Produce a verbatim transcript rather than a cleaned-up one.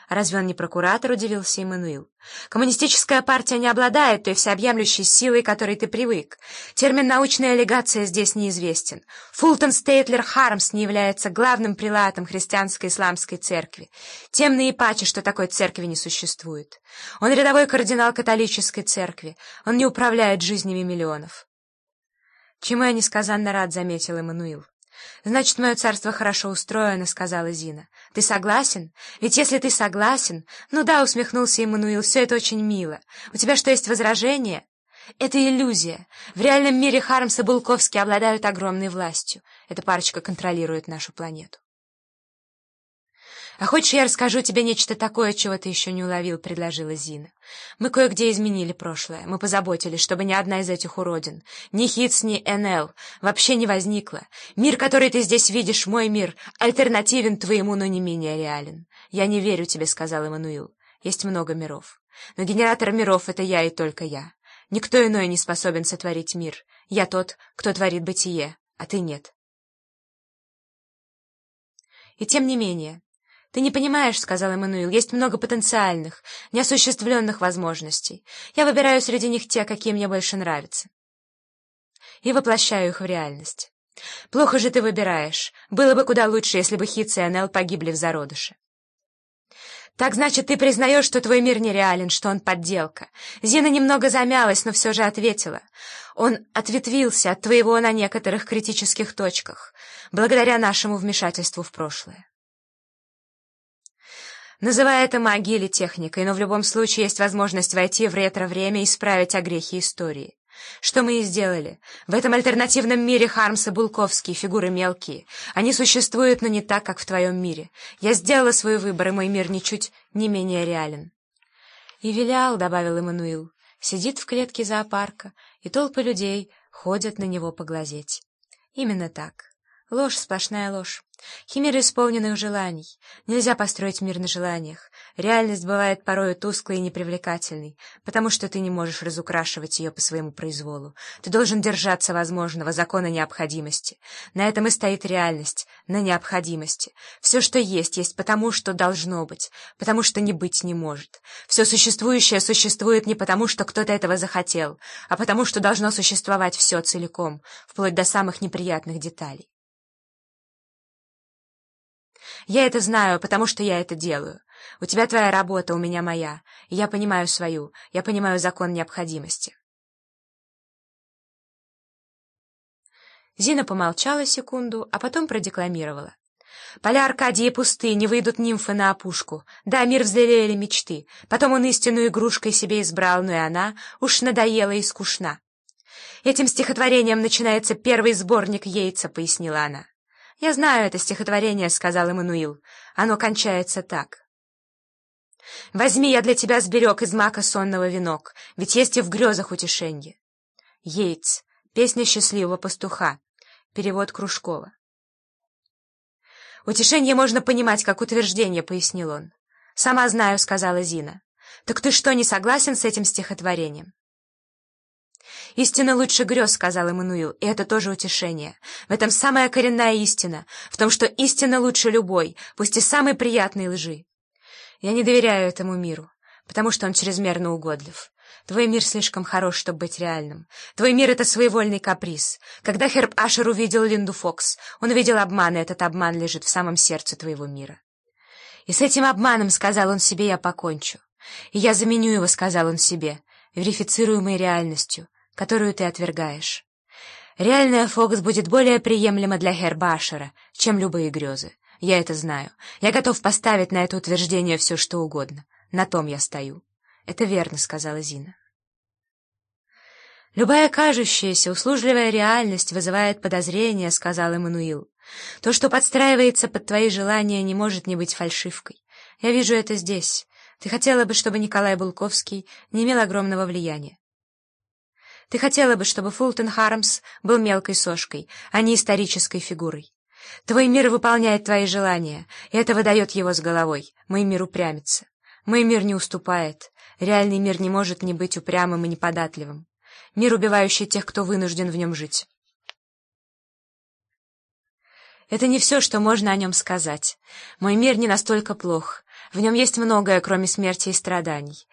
«Разве он не прокуратор?» — удивился Эммануил. «Коммунистическая партия не обладает той всеобъемлющей силой, к которой ты привык. Термин «научная легация» здесь неизвестен. Фултон Стейтлер Хармс не является главным прилатом христианской исламской церкви. Тем наипаче, что такой церкви не существует. Он рядовой кардинал католической церкви. Он не управляет жизнями миллионов». «Чему я несказанно рад», — заметил Эммануил. «Значит, мое царство хорошо устроено», — сказала Зина. «Ты согласен? Ведь если ты согласен...» «Ну да», — усмехнулся Эммануил, — «все это очень мило. У тебя что, есть возражение?» «Это иллюзия. В реальном мире Хармс и Булковский обладают огромной властью. Эта парочка контролирует нашу планету». «А хочешь, я расскажу тебе нечто такое, чего ты еще не уловил?» — предложила Зина. «Мы кое-где изменили прошлое. Мы позаботились, чтобы ни одна из этих уродин, ни Хитс, ни эн эл, вообще не возникла. Мир, который ты здесь видишь, мой мир, альтернативен твоему, но не менее реален. Я не верю тебе», — сказал Эммануил. «Есть много миров. Но генератор миров — это я и только я. Никто иной не способен сотворить мир. Я тот, кто творит бытие, а ты нет». «И тем не менее...» «Ты не понимаешь, — сказал Эммануил, — есть много потенциальных, неосуществленных возможностей. Я выбираю среди них те, какие мне больше нравятся, и воплощаю их в реальность. Плохо же ты выбираешь. Было бы куда лучше, если бы Хитс и эн эл погибли в зародыше». «Так, значит, ты признаешь, что твой мир нереален, что он подделка?» Зина немного замялась, но все же ответила. «Он ответвился от твоего на некоторых критических точках, благодаря нашему вмешательству в прошлое. Называй это магией или техникой, но в любом случае есть возможность войти в ретро-время и исправить огрехи истории. Что мы и сделали. В этом альтернативном мире Хармс и Булковский — фигуры мелкие. Они существуют, но не так, как в твоем мире. Я сделала свой выбор, и мой мир ничуть не менее реален». «И Велиал, — добавил Эммануил, — сидит в клетке зоопарка, и толпы людей ходят на него поглазеть». «Именно так. Ложь, сплошная ложь. Химеры исполненных желаний. Нельзя построить мир на желаниях. Реальность бывает порою тусклой и непривлекательной, потому что ты не можешь разукрашивать ее по своему произволу. Ты должен держаться возможного, закона необходимости. На этом и стоит реальность, на необходимости. Все, что есть, есть потому, что должно быть, потому что не быть не может. Все существующее существует не потому, что кто-то этого захотел, а потому, что должно существовать все целиком, вплоть до самых неприятных деталей. Я это знаю, потому что я это делаю. У тебя твоя работа, у меня моя. И я понимаю свою, я понимаю закон необходимости». Зина помолчала секунду, а потом продекламировала. «Поля Аркадии пусты, не выйдут нимфы на опушку. Да, мир взлелеяли мечты. Потом он истинную игрушкой себе избрал, но и она уж надоела и скучна. Этим стихотворением начинается первый сборник Йейтса», — пояснила она. «Я знаю это стихотворение», — сказал Эммануил. «Оно кончается так. Возьми, я для тебя сберег из мака сонного венок, ведь есть и в грезах утешенье». Йейтс. Песня счастливого пастуха. Перевод Кружкова. «Утешение можно понимать как утверждение», — пояснил он. «Сама знаю», — сказала Зина. «Так ты что, не согласен с этим стихотворением?» «Истина лучше грез», — сказал Эммануил, — «и это тоже утешение. В этом самая коренная истина, в том, что истина лучше любой, пусть и самой приятной лжи. Я не доверяю этому миру, потому что он чрезмерно угодлив. Твой мир слишком хорош, чтобы быть реальным. Твой мир — это своевольный каприз. Когда Херб Ашер увидел Линду Фокс, он увидел обман, и этот обман лежит в самом сердце твоего мира. И с этим обманом, — сказал он себе, — я покончу. И я заменю его, — сказал он себе, — верифицируемой реальностью, которую ты отвергаешь. Реальная Фокс будет более приемлема для Херба Ашера, чем любые грезы. Я это знаю. Я готов поставить на это утверждение все, что угодно. На том я стою». «Это верно», — сказала Зина. «Любая кажущаяся, услужливая реальность вызывает подозрения», — сказал Эммануил. «То, что подстраивается под твои желания, не может не быть фальшивкой. Я вижу это здесь. Ты хотела бы, чтобы Николай Булковский не имел огромного влияния. Ты хотела бы, чтобы Фултон Хармс был мелкой сошкой, а не исторической фигурой. Твой мир выполняет твои желания, и это выдает его с головой. Мой мир упрямится. Мой мир не уступает. Реальный мир не может не быть упрямым и неподатливым. Мир, убивающий тех, кто вынужден в нем жить». Это не все, что можно о нем сказать. Мой мир не настолько плох. В нем есть многое, кроме смерти и страданий.